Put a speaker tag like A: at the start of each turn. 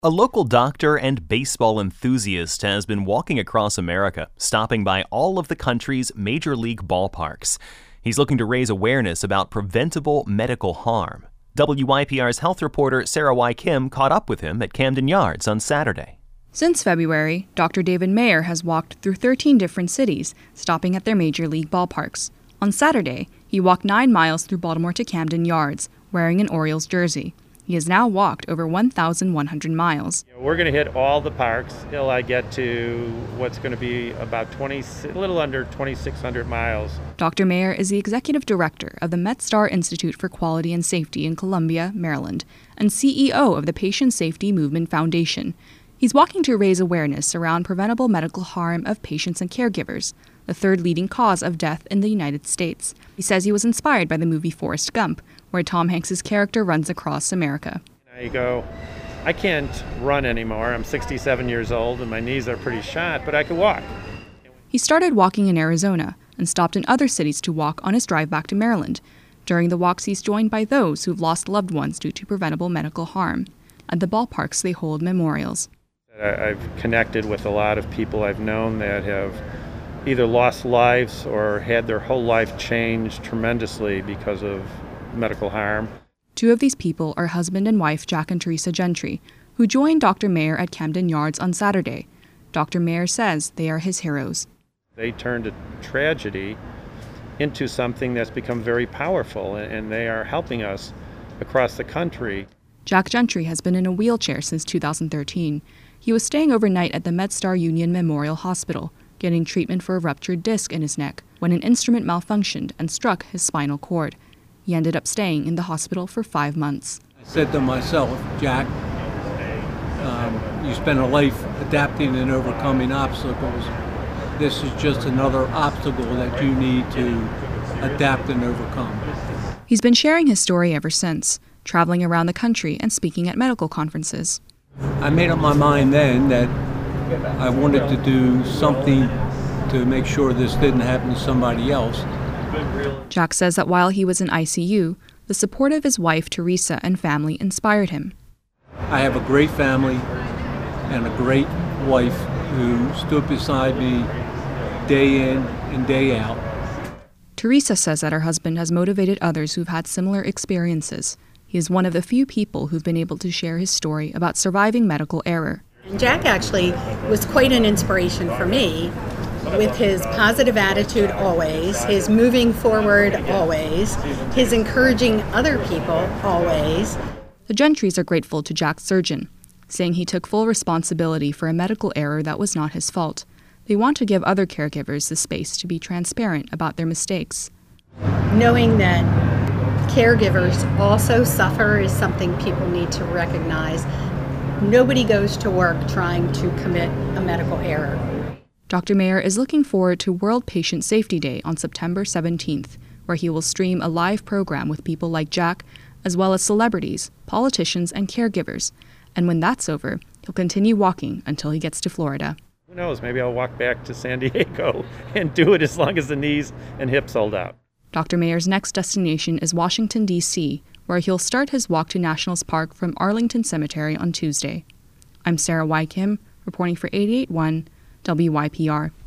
A: A local doctor and baseball enthusiast has been walking across America, stopping by all of the country's major league ballparks. He's looking to raise awareness about preventable medical harm. WYPR's health reporter Sarah Y. Kim caught up with him at Camden Yards on Saturday.
B: Since February, Dr. David Mayer has walked through 13 different cities, stopping at their major league ballparks. On Saturday, he walked 9 miles through Baltimore to Camden Yards, wearing an Orioles jersey. He has now walked over 1,100 miles.
C: We're going to hit all the parks till I get to what's going to be about a little under 2,600 miles.
B: Dr. Mayer is the executive director of the MedStar Institute for Quality and Safety in Columbia, Maryland, and CEO of the Patient Safety Movement Foundation. He's walking to raise awareness around preventable medical harm of patients and caregivers, the third leading cause of death in the United States. He says he was inspired by the movie Forrest Gump, where Tom Hanks' character runs across America.
C: I go, I can't run anymore. I'm 67 years old and my knees are pretty shot, but I can walk.
B: He started walking in Arizona and stopped in other cities to walk on his drive back to Maryland. During the walks, he's joined by those who've lost loved ones due to preventable medical harm. At the ballparks, they hold memorials.
C: I've connected with a lot of people I've known that have either lost lives or had their whole life changed tremendously because of medical harm.
B: Two of these people are husband and wife Jack and Teresa Gentry, who joined Dr. Mayer at Camden Yards on Saturday. Dr. Mayer says they are his heroes.
C: They turned a tragedy into something that's become very powerful, and they are helping us across the country.
B: Jack Gentry has been in a wheelchair since 2013. He was staying overnight at the MedStar Union Memorial Hospital, getting treatment for a ruptured disc in his neck, when an instrument malfunctioned and struck his spinal cord. He ended up staying in the hospital for 5 months.
D: I said to myself, Jack, you spent a life adapting and overcoming obstacles. This is just another obstacle that you need to adapt and overcome.
B: He's been sharing his story ever since, traveling around the country and speaking at medical conferences.
D: I made up my mind then that I wanted to do something to make sure this didn't happen to somebody else.
B: Jack says that while he was in ICU, the support of his wife Teresa and family inspired him.
D: I have a great family and a great wife who stood beside me day in and day out.
B: Teresa says that her husband has motivated others who've had similar experiences. He is one of the few people who've been able to share his story about surviving medical error.
E: Jack actually was quite an inspiration for me, with his positive attitude always, his moving forward always, his encouraging other people always.
B: The Gentrys are grateful to Jack's surgeon, saying he took full responsibility for a medical error that was not his fault. They want to give other caregivers the space to be transparent about their mistakes.
E: Knowing that caregivers also suffer is something people need to recognize. Nobody goes to work trying to commit a medical error.
B: Dr. Mayer is looking forward to World Patient Safety Day on September 17th, where he will stream a live program with people like Jack, as well as celebrities, politicians, and caregivers. And when that's over, he'll continue walking until he gets to Florida.
C: Who knows, maybe I'll walk back to San Diego and do it as long as the knees and hips hold out.
B: Dr. Mayer's next destination is Washington, D.C., where he'll start his walk to Nationals Park from Arlington Cemetery on Tuesday. I'm Sarah Y. Kim, reporting for 88.1 WYPR.